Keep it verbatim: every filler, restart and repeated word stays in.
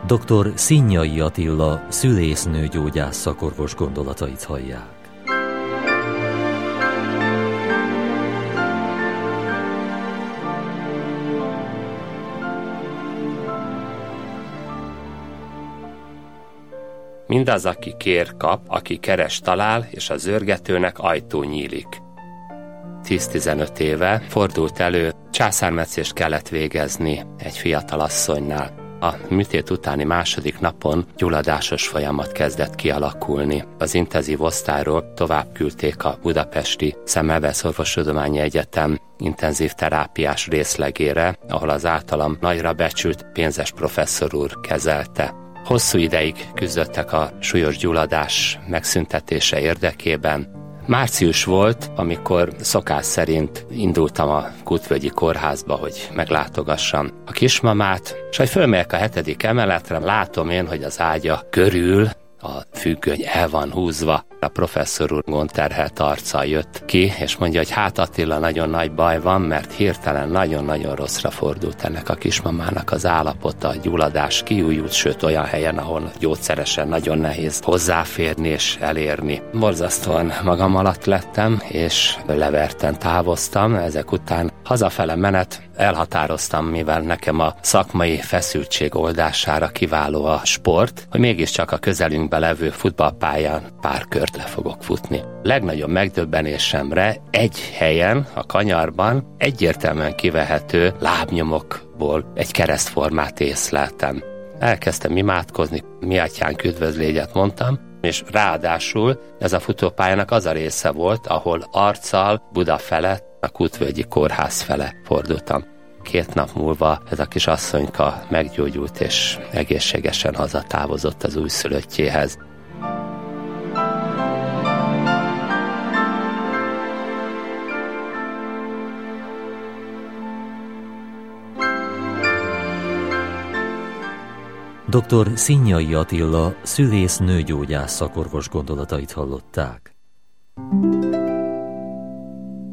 doktor Szinyai Attila szülésznőgyógyász szakorvos gondolatait hallják. Mindaz, aki kér, kap, aki keres, talál, és a zörgetőnek ajtó nyílik. tíz-tizenöt éve fordult elő, császármetszést kellett végezni egy fiatal asszonynál. A műtét utáni második napon gyulladásos folyamat kezdett kialakulni. Az intenzív osztályról tovább küldték a budapesti Szemmelweis-orvostudományi Egyetem intenzív terápiás részlegére, ahol az általam nagyra becsült pénzes professzor úr kezelte. Hosszú ideig küzdöttek a súlyos gyulladás megszüntetése érdekében. Március volt, amikor szokás szerint indultam a Kútvölgyi kórházba, hogy meglátogassam a kismamát, és hogy fölmegyek a hetedik emeletre, látom én, hogy az ágya körül a függöny el van húzva. A professzor úr gondterhelt arccal jött ki, és mondja, hogy hát Attila, nagyon nagy baj van, mert hirtelen nagyon-nagyon rosszra fordult ennek a kismamának az állapota, a gyulladás kiújult, sőt olyan helyen, ahol gyógyszeresen nagyon nehéz hozzáférni és elérni. Borzasztóan magam alatt lettem, és leverten távoztam. Ezek után hazafele menet elhatároztam, mivel nekem a szakmai feszültség oldására kiváló a sport, hogy mégiscsak a közelünkbe levő futballpályán pár kört le fogok futni. Legnagyobb megdöbbenésemre egy helyen, a kanyarban egyértelműen kivehető lábnyomokból egy keresztformát észleltem. Elkezdtem imádkozni, mi atyánk üdvözlégyet mondtam, és ráadásul ez a futópályának az a része volt, ahol arccal Buda felett, a Kútvölgyi kórház fele fordultam. Két nap múlva ez a kis asszonyka meggyógyult és egészségesen hazatávozott az újszülöttjéhez. doktor Szinyai Attila szülésznőgyógyász szakorvos gondolatait hallották.